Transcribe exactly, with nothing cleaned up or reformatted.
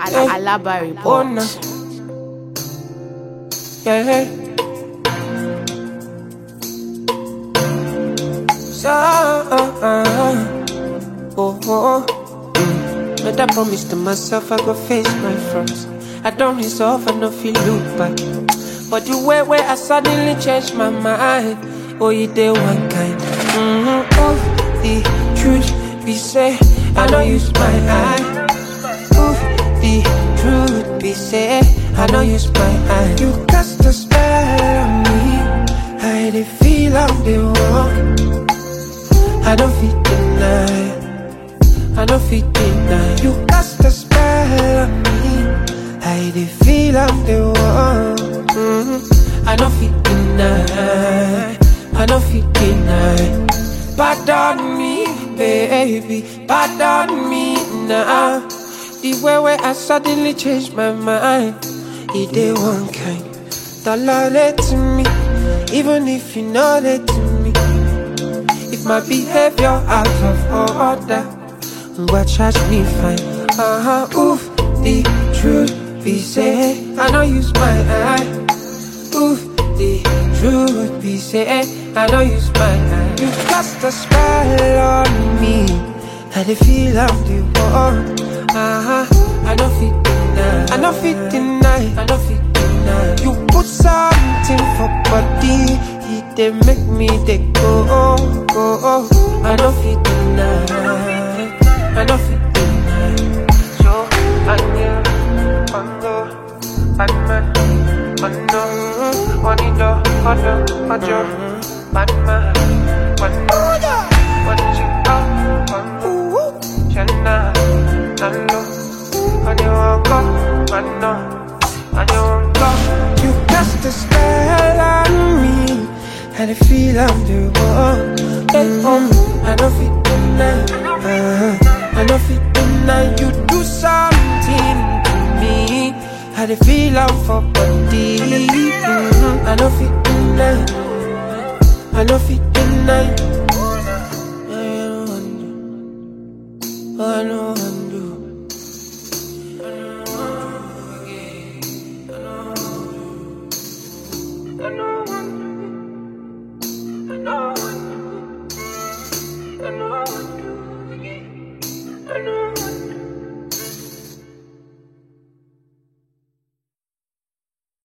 Alaba report. Oh, no. Yeah. So, uh, uh, oh, oh. Mm. Made a promise to myself I go face my fronts. I don't resolve, I no feel look back. But the way where I suddenly changed my mind. Oh, you did one kind. Mm-hmm. Oh, the truth be said, I don't use my eye. Oh, the truth be said, I don't use my eye. You cast a spell on me. I did feel I'm the one. I don't feel deny. I don't feel deny. You cast a spell on me. I did feel I'm the one. Mm-hmm. I don't feel deny. I don't feel deny. Pardon me, baby. Pardon me now. The way where I suddenly changed my mind. It did one kind. Don't lie to me, even if you know that to me. If my behavior out of order, but charge me fine. Uh-huh, oof, the truth be said, I don't use my eye. Oof, the truth be said, I don't use my eye. You cast a spell on me, I dey feel I'm the one. Uh-huh, I don't fit deny, I don't fit deny, I don't fit deny. You put something for body, it dey make me dey go, go. I don't fit deny, I don't fit deny. So I knew, I know, bad man, I know, one in the corner, I just, bad man, I know, what you got, I know, Jenna, I know, I know, I know, I know, you cast a spell on me, and I feel I'm the one. Hey, um, I don't feel deny, uh, I don't feel deny. You do something to me, I dey feel I'm for body. Mm-hmm. I don't feel deny, I don't feel deny. I know undo, I know undo, I know undo.